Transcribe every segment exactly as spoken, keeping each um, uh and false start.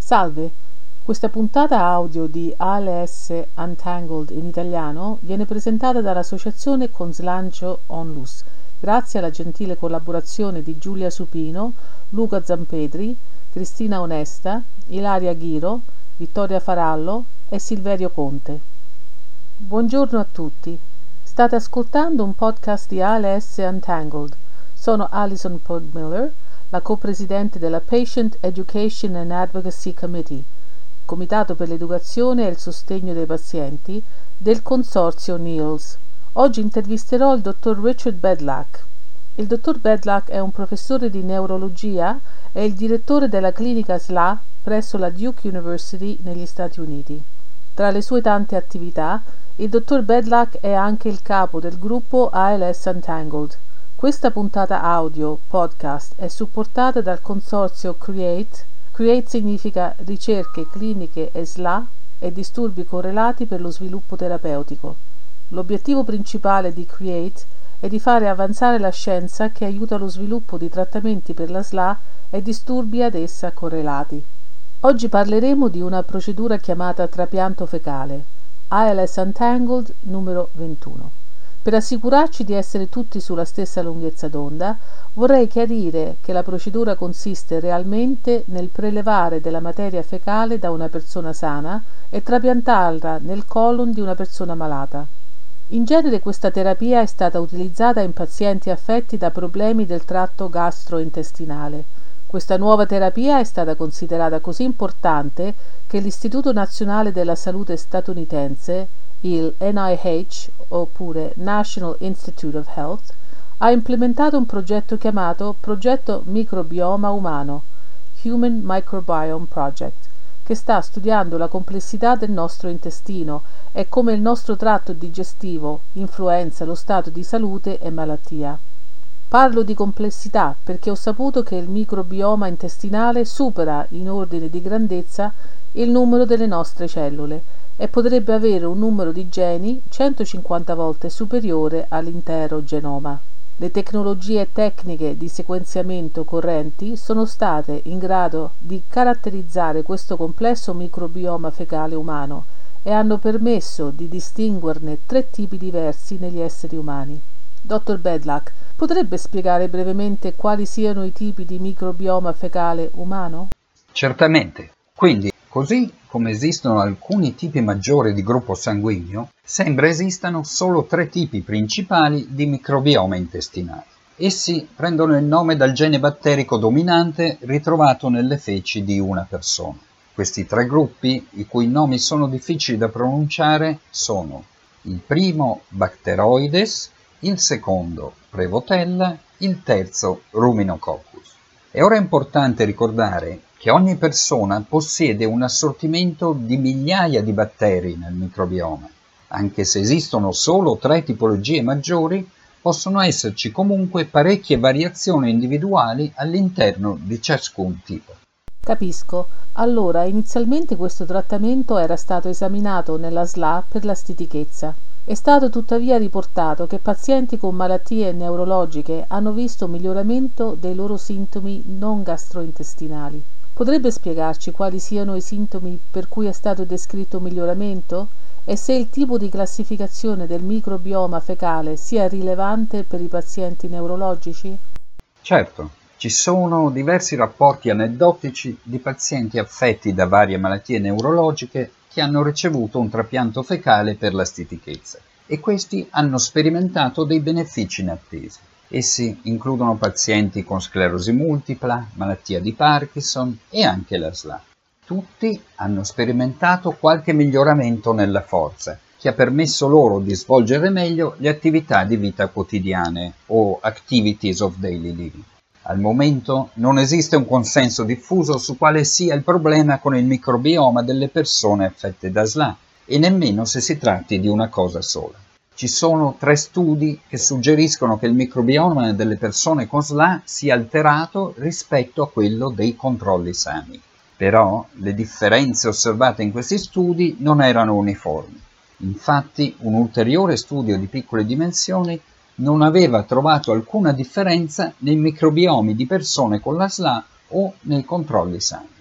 Salve, questa puntata audio di A L S Untangled in italiano viene presentata dall'associazione con slancio Onlus, grazie alla gentile collaborazione di Giulia Supino, Luca Zampedri, Cristina Onesta, Ilaria Ghiro, Vittoria Farallo e Silverio Conte. Buongiorno a tutti, state ascoltando un podcast di A L S Untangled. Sono Alison Pogmiller, la co-presidente della Patient Education and Advocacy Committee, Comitato per l'Educazione e il Sostegno dei Pazienti, del Consorzio N I L S. Oggi intervisterò il dottor Richard Bedlack. Il dottor Bedlack è un professore di neurologia e il direttore della clinica S L A presso la Duke University negli Stati Uniti. Tra le sue tante attività, il dottor Bedlack è anche il capo del gruppo A L S Untangled. Questa puntata audio podcast è supportata dal consorzio CREATE. CREATE significa ricerche cliniche e S L A e disturbi correlati per lo sviluppo terapeutico. L'obiettivo principale di CREATE è di fare avanzare la scienza che aiuta lo sviluppo di trattamenti per la S L A e disturbi ad essa correlati. Oggi parleremo di una procedura chiamata trapianto fecale, A L S Untangled numero ventuno. Per assicurarci di essere tutti sulla stessa lunghezza d'onda, vorrei chiarire che la procedura consiste realmente nel prelevare della materia fecale da una persona sana e trapiantarla nel colon di una persona malata. In genere questa terapia è stata utilizzata in pazienti affetti da problemi del tratto gastrointestinale. Questa nuova terapia è stata considerata così importante che l'Istituto Nazionale della Salute statunitense, il N I H, oppure National Institute of Health, ha implementato un progetto chiamato Progetto Microbioma Umano, Human Microbiome Project, che sta studiando la complessità del nostro intestino e come il nostro tratto digestivo influenza lo stato di salute e malattia. Parlo di complessità perché ho saputo che il microbioma intestinale supera in ordine di grandezza il numero delle nostre cellule e potrebbe avere un numero di geni centocinquanta volte superiore all'intero genoma. Le tecnologie tecniche di sequenziamento correnti sono state in grado di caratterizzare questo complesso microbioma fecale umano e hanno permesso di distinguerne tre tipi diversi negli esseri umani. dottor Bedlack, potrebbe spiegare brevemente quali siano i tipi di microbioma fecale umano? Certamente. Quindi, così come esistono alcuni tipi maggiori di gruppo sanguigno, sembra esistano solo tre tipi principali di microbioma intestinale. Essi prendono il nome dal gene batterico dominante ritrovato nelle feci di una persona. Questi tre gruppi, i cui nomi sono difficili da pronunciare, sono il primo Bacteroides, il secondo Prevotella, il terzo Ruminococcus. È ora importante ricordare che ogni persona possiede un assortimento di migliaia di batteri nel microbioma. Anche se esistono solo tre tipologie maggiori, possono esserci comunque parecchie variazioni individuali all'interno di ciascun tipo. Capisco. Allora, inizialmente questo trattamento era stato esaminato nella S L A per la stitichezza. È stato tuttavia riportato che pazienti con malattie neurologiche hanno visto miglioramento dei loro sintomi non gastrointestinali. Potrebbe spiegarci quali siano i sintomi per cui è stato descritto miglioramento e se il tipo di classificazione del microbioma fecale sia rilevante per i pazienti neurologici? Certo, ci sono diversi rapporti aneddotici di pazienti affetti da varie malattie neurologiche che hanno ricevuto un trapianto fecale per la stitichezza e questi hanno sperimentato dei benefici inattesi. Essi includono pazienti con sclerosi multipla, malattia di Parkinson e anche la S L A. Tutti hanno sperimentato qualche miglioramento nella forza, che ha permesso loro di svolgere meglio le attività di vita quotidiane o activities of daily living. Al momento non esiste un consenso diffuso su quale sia il problema con il microbioma delle persone affette da S L A e nemmeno se si tratti di una cosa sola. Ci sono tre studi che suggeriscono che il microbioma delle persone con S L A sia alterato rispetto a quello dei controlli sani. Però le differenze osservate in questi studi non erano uniformi. Infatti, un ulteriore studio di piccole dimensioni non aveva trovato alcuna differenza nei microbiomi di persone con la S L A o nei controlli sani.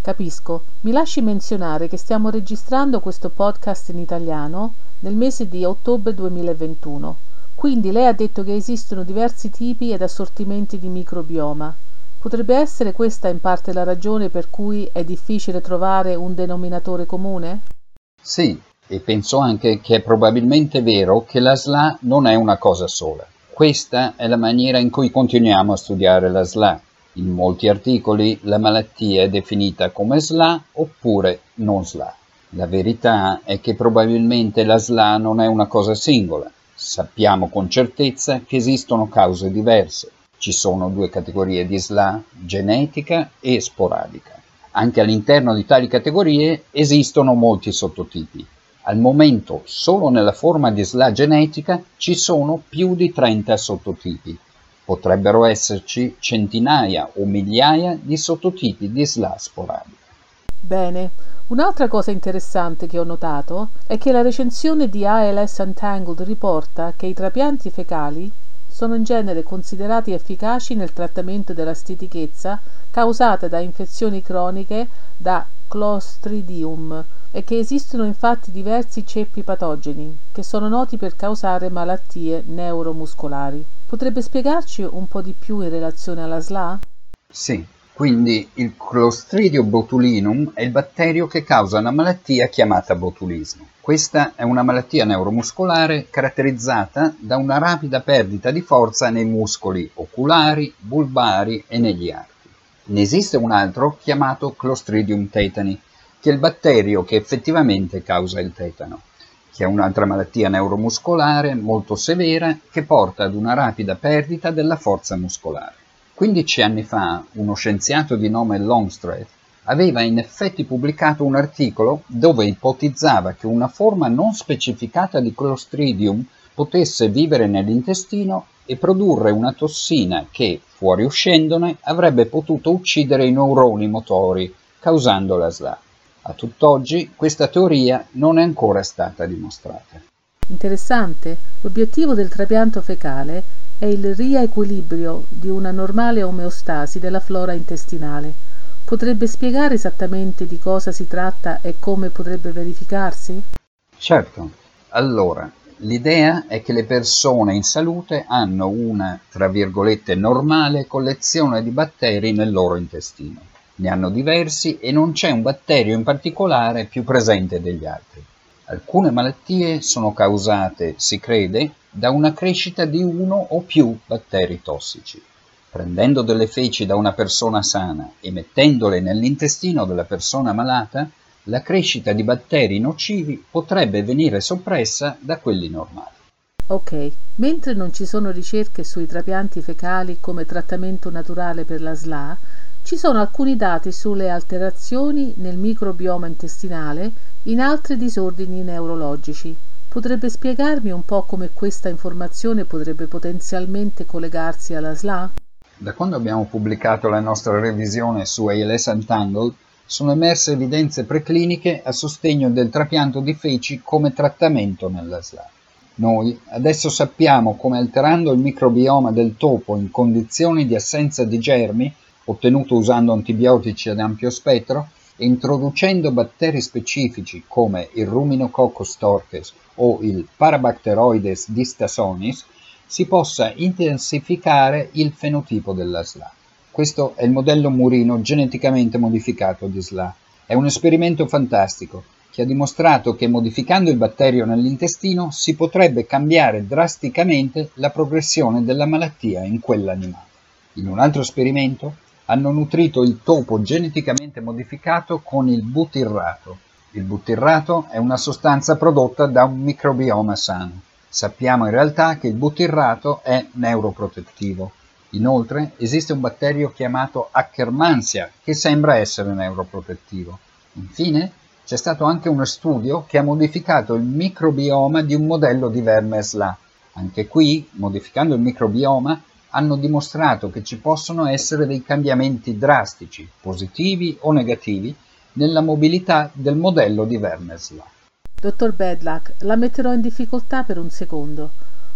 Capisco. Mi lasci menzionare che stiamo registrando questo podcast in italiano nel mese di ottobre duemilaventuno. Quindi lei ha detto che esistono diversi tipi ed assortimenti di microbioma. Potrebbe essere questa in parte la ragione per cui è difficile trovare un denominatore comune? Sì, e penso anche che è probabilmente vero che la S L A non è una cosa sola. Questa è la maniera in cui continuiamo a studiare la S L A. In molti articoli la malattia è definita come S L A oppure non S L A. La verità è che probabilmente la S L A non è una cosa singola. Sappiamo con certezza che esistono cause diverse. Ci sono due categorie di S L A, genetica e sporadica. Anche all'interno di tali categorie esistono molti sottotipi. Al momento, solo nella forma di S L A genetica ci sono più di trenta sottotipi. Potrebbero esserci centinaia o migliaia di sottotipi di S L A sporadica. Bene. Un'altra cosa interessante che ho notato è che la recensione di A L S Untangled riporta che i trapianti fecali sono in genere considerati efficaci nel trattamento della stitichezza causata da infezioni croniche da Clostridium e che esistono infatti diversi ceppi patogeni che sono noti per causare malattie neuromuscolari. Potrebbe spiegarci un po' di più in relazione alla S L A? Sì. Quindi il Clostridium botulinum è il batterio che causa una malattia chiamata botulismo. Questa è una malattia neuromuscolare caratterizzata da una rapida perdita di forza nei muscoli oculari, bulbari e negli arti. Ne esiste un altro chiamato Clostridium tetani, che è il batterio che effettivamente causa il tetano, che è un'altra malattia neuromuscolare molto severa che porta ad una rapida perdita della forza muscolare. quindici anni fa uno scienziato di nome Longstreth aveva in effetti pubblicato un articolo dove ipotizzava che una forma non specificata di Clostridium potesse vivere nell'intestino e produrre una tossina che, fuoriuscendone, avrebbe potuto uccidere i neuroni motori, causando la S L A. A tutt'oggi questa teoria non è ancora stata dimostrata. Interessante. L'obiettivo del trapianto fecale è il riequilibrio di una normale omeostasi della flora intestinale. Potrebbe spiegare esattamente di cosa si tratta e come potrebbe verificarsi? Certo. Allora, l'idea è che le persone in salute hanno una, tra virgolette, normale collezione di batteri nel loro intestino. Ne hanno diversi e non c'è un batterio in particolare più presente degli altri. Alcune malattie sono causate, si crede, da una crescita di uno o più batteri tossici. Prendendo delle feci da una persona sana e mettendole nell'intestino della persona malata, la crescita di batteri nocivi potrebbe venire soppressa da quelli normali. Ok, mentre non ci sono ricerche sui trapianti fecali come trattamento naturale per la S L A, ci sono alcuni dati sulle alterazioni nel microbioma intestinale in altri disordini neurologici. Potrebbe spiegarmi un po' come questa informazione potrebbe potenzialmente collegarsi alla S L A? Da quando abbiamo pubblicato la nostra revisione su A L S Untangled, sono emerse evidenze precliniche a sostegno del trapianto di feci come trattamento nella S L A. Noi adesso sappiamo come alterando il microbioma del topo in condizioni di assenza di germi, ottenuto usando antibiotici ad ampio spettro, e introducendo batteri specifici come il Ruminococcus torques o il Parabacteroides distasonis, si possa intensificare il fenotipo della S L A. Questo è il modello murino geneticamente modificato di S L A. È un esperimento fantastico che ha dimostrato che modificando il batterio nell'intestino si potrebbe cambiare drasticamente la progressione della malattia in quell'animale. In un altro esperimento hanno nutrito il topo geneticamente modificato con il butirrato. Il butirrato è una sostanza prodotta da un microbioma sano. Sappiamo in realtà che il butirrato è neuroprotettivo. Inoltre esiste un batterio chiamato Akkermansia che sembra essere neuroprotettivo. Infine c'è stato anche uno studio che ha modificato il microbioma di un modello di verme S L A. Anche qui, modificando il microbioma, hanno dimostrato che ci possono essere dei cambiamenti drastici, positivi o negativi, nella mobilità del modello di verme S L A. Dottor Bedlach, la metterò in difficoltà per un secondo.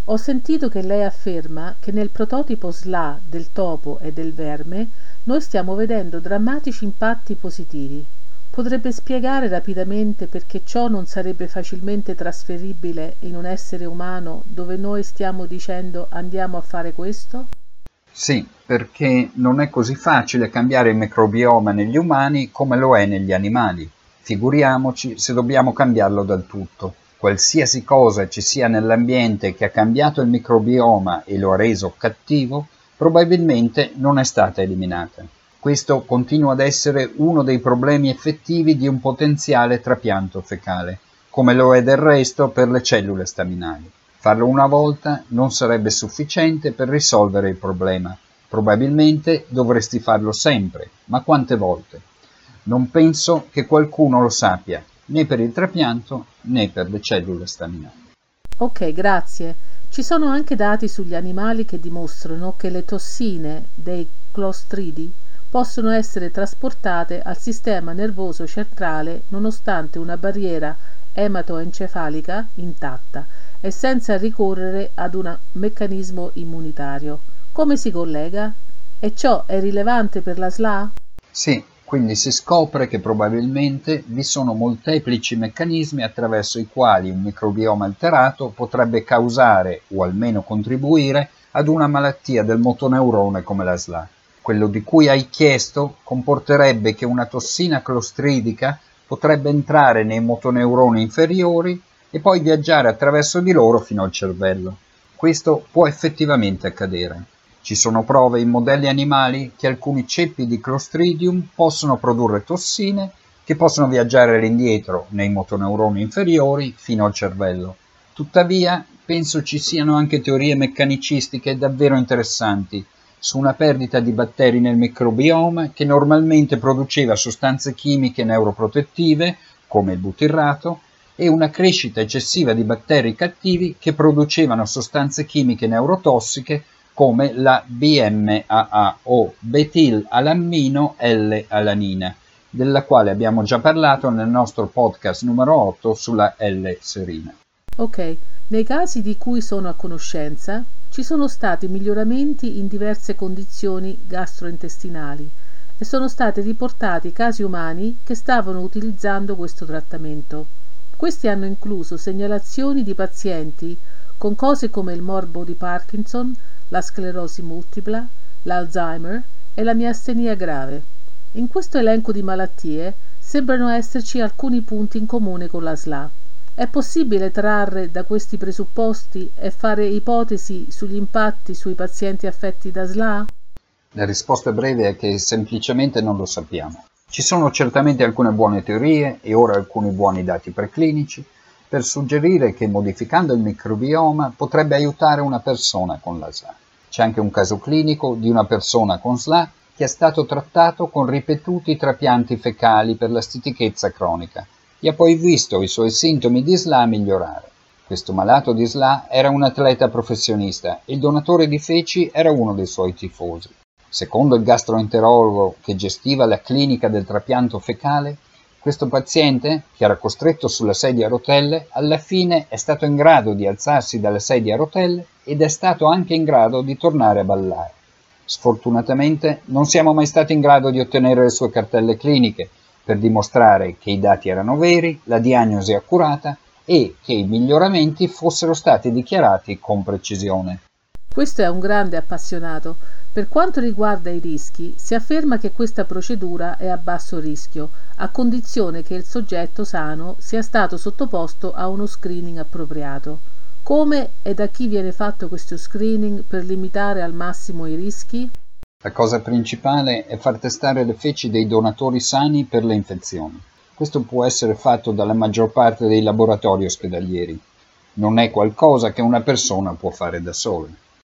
Ho sentito che lei afferma che nel prototipo S L A del topo e del verme noi stiamo vedendo drammatici impatti positivi. Potrebbe spiegare rapidamente perché ciò non sarebbe facilmente trasferibile in un essere umano dove noi stiamo dicendo andiamo a fare questo? Sì, perché non è così facile cambiare il microbioma negli umani come lo è negli animali. Figuriamoci se dobbiamo cambiarlo del tutto. Qualsiasi cosa ci sia nell'ambiente che ha cambiato il microbioma e lo ha reso cattivo, probabilmente non è stata eliminata. Questo continua ad essere uno dei problemi effettivi di un potenziale trapianto fecale, come lo è del resto per le cellule staminali. Farlo una volta non sarebbe sufficiente per risolvere il problema. Probabilmente dovresti farlo sempre, ma quante volte? Non penso che qualcuno lo sappia, né per il trapianto né per le cellule staminali. Ok, grazie. Ci sono anche dati sugli animali che dimostrano che le tossine dei clostridi possono essere trasportate al sistema nervoso centrale nonostante una barriera ematoencefalica intatta e senza ricorrere ad un meccanismo immunitario. Come si collega? E ciò è rilevante per la S L A? Sì, quindi si scopre che probabilmente vi sono molteplici meccanismi attraverso i quali un microbioma alterato potrebbe causare o almeno contribuire ad una malattia del motoneurone come la S L A. Quello di cui hai chiesto comporterebbe che una tossina clostridica potrebbe entrare nei motoneuroni inferiori e poi viaggiare attraverso di loro fino al cervello. Questo può effettivamente accadere. Ci sono prove in modelli animali che alcuni ceppi di Clostridium possono produrre tossine che possono viaggiare all'indietro nei motoneuroni inferiori fino al cervello. Tuttavia, penso ci siano anche teorie meccanicistiche davvero interessanti su una perdita di batteri nel microbioma che normalmente produceva sostanze chimiche neuroprotettive, come il butirrato, e una crescita eccessiva di batteri cattivi che producevano sostanze chimiche neurotossiche come la B M A A o betilalanino L-alanina, della quale abbiamo già parlato nel nostro podcast numero otto sulla L-serina. Ok, nei casi di cui sono a conoscenza ci sono stati miglioramenti in diverse condizioni gastrointestinali e sono stati riportati casi umani che stavano utilizzando questo trattamento. Questi hanno incluso segnalazioni di pazienti con cose come il morbo di Parkinson, la sclerosi multipla, l'Alzheimer e la miastenia grave. In questo elenco di malattie sembrano esserci alcuni punti in comune con la S L A. È possibile trarre da questi presupposti e fare ipotesi sugli impatti sui pazienti affetti da S L A? La risposta breve è che semplicemente non lo sappiamo. Ci sono certamente alcune buone teorie e ora alcuni buoni dati preclinici per suggerire che modificando il microbioma potrebbe aiutare una persona con la S L A. C'è anche un caso clinico di una persona con S L A che è stato trattato con ripetuti trapianti fecali per la stitichezza cronica e ha poi visto i suoi sintomi di S L A migliorare. Questo malato di S L A era un atleta professionista e il donatore di feci era uno dei suoi tifosi. Secondo il gastroenterologo che gestiva la clinica del trapianto fecale, questo paziente, che era costretto sulla sedia a rotelle, alla fine è stato in grado di alzarsi dalla sedia a rotelle ed è stato anche in grado di tornare a ballare. Sfortunatamente non siamo mai stati in grado di ottenere le sue cartelle cliniche per dimostrare che i dati erano veri, la diagnosi accurata e che i miglioramenti fossero stati dichiarati con precisione. Questo è un grande appassionato. Per quanto riguarda i rischi, si afferma che questa procedura è a basso rischio, a condizione che il soggetto sano sia stato sottoposto a uno screening appropriato. Come e da chi viene fatto questo screening per limitare al massimo i rischi? La cosa principale è far testare le feci dei donatori sani per le infezioni. Questo può essere fatto dalla maggior parte dei laboratori ospedalieri. Non è qualcosa che una persona può fare da sola.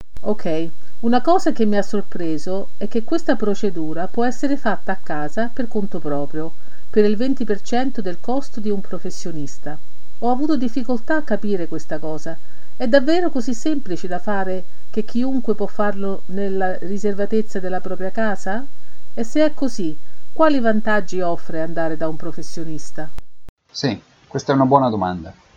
Ok, una cosa che mi ha sorpreso è che questa procedura può essere fatta a casa per conto proprio, per il venti per cento del costo di un professionista. Ho avuto difficoltà a capire questa cosa. È davvero così semplice da fare che chiunque può farlo nella riservatezza della propria casa? E se è così, quali vantaggi offre andare da un professionista? Sì, questa è una buona domanda.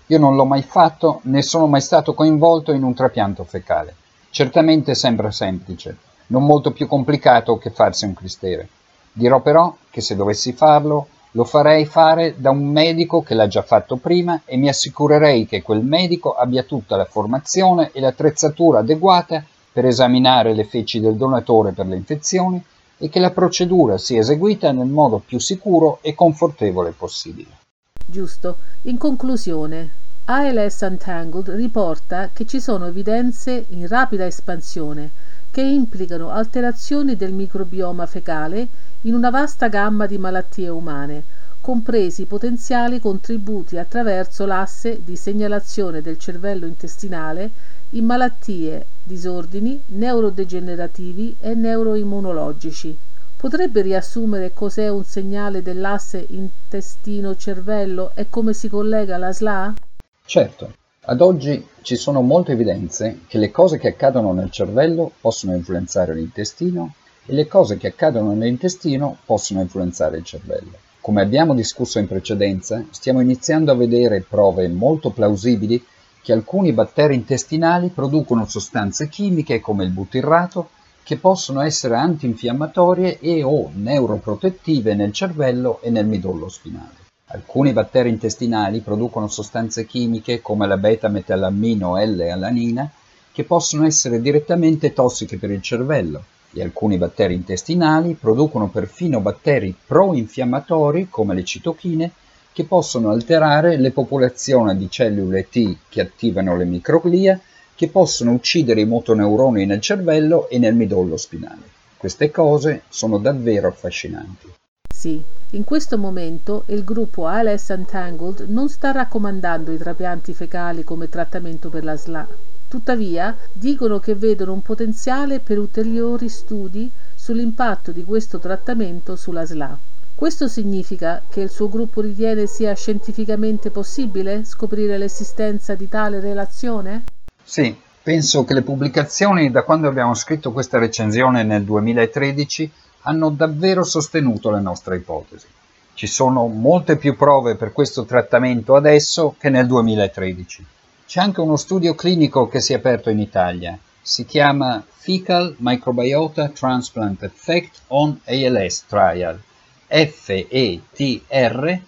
Io non l'ho mai fatto, né sono mai stato coinvolto in un trapianto fecale. Certamente sembra semplice, non molto più complicato che farsi un cristere. Dirò però che se dovessi farlo, lo farei fare da un medico che l'ha già fatto prima e mi assicurerei che quel medico abbia tutta la formazione e l'attrezzatura adeguata per esaminare le feci del donatore per le infezioni e che la procedura sia eseguita nel modo più sicuro e confortevole possibile. Giusto. In conclusione, A L S Untangled riporta che ci sono evidenze in rapida espansione che implicano alterazioni del microbioma fecale in una vasta gamma di malattie umane, compresi potenziali contributi attraverso l'asse di segnalazione del cervello intestinale in malattie, disordini neurodegenerativi e neuroimmunologici. Potrebbe riassumere cos'è un segnale dell'asse intestino-cervello e come si collega alla S L A? Certo, ad oggi ci sono molte evidenze che le cose che accadono nel cervello possono influenzare l'intestino e le cose che accadono nell'intestino possono influenzare il cervello. Come abbiamo discusso in precedenza, stiamo iniziando a vedere prove molto plausibili che alcuni batteri intestinali producono sostanze chimiche come il butirrato che possono essere antinfiammatorie e o neuroprotettive nel cervello e nel midollo spinale. Alcuni batteri intestinali producono sostanze chimiche come la beta-metallammino L-alanina che possono essere direttamente tossiche per il cervello e alcuni batteri intestinali producono perfino batteri pro-infiammatori come le citochine che possono alterare le popolazioni di cellule T che attivano le microglia che possono uccidere i motoneuroni nel cervello e nel midollo spinale. Queste cose sono davvero affascinanti. Sì, in questo momento il gruppo A L S Untangled non sta raccomandando i trapianti fecali come trattamento per la S L A. Tuttavia, dicono che vedono un potenziale per ulteriori studi sull'impatto di questo trattamento sulla S L A. Questo significa che il suo gruppo ritiene sia scientificamente possibile scoprire l'esistenza di tale relazione? Sì, penso che le pubblicazioni da quando abbiamo scritto questa recensione nel duemilatredici hanno davvero sostenuto la nostra ipotesi. Ci sono molte più prove per questo trattamento adesso che nel duemilatredici. C'è anche uno studio clinico che si è aperto in Italia. Si chiama Fecal Microbiota Transplant Effect on A L S Trial, F E T R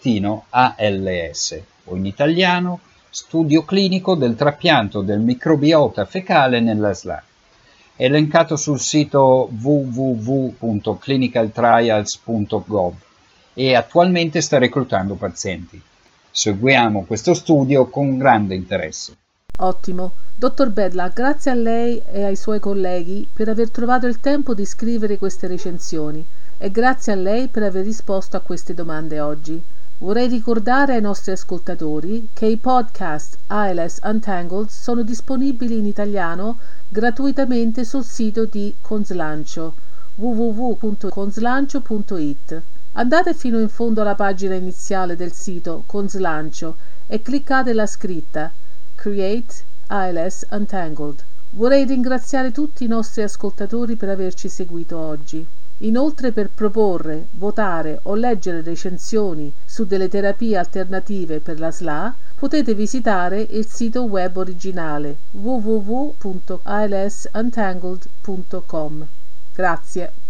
A L S, o in italiano Studio clinico del trapianto del microbiota fecale nella S L A. È elencato sul sito w w w punto clinical trials punto gov e attualmente sta reclutando pazienti. Seguiamo questo studio con grande interesse. Ottimo. Dottor Bedla, grazie a lei e ai suoi colleghi per aver trovato il tempo di scrivere queste recensioni e grazie a lei per aver risposto a queste domande oggi. Vorrei ricordare ai nostri ascoltatori che i podcast A L S Untangled sono disponibili in italiano gratuitamente sul sito di Conslancio w w w punto conslancio punto i t. Andate fino in fondo alla pagina iniziale del sito Conslancio e cliccate la scritta Create A L S Untangled. Vorrei ringraziare tutti i nostri ascoltatori per averci seguito oggi. Inoltre, per proporre, votare o leggere recensioni su delle terapie alternative per la S L A, potete visitare il sito web originale w w w punto a l s untangled punto com. Grazie.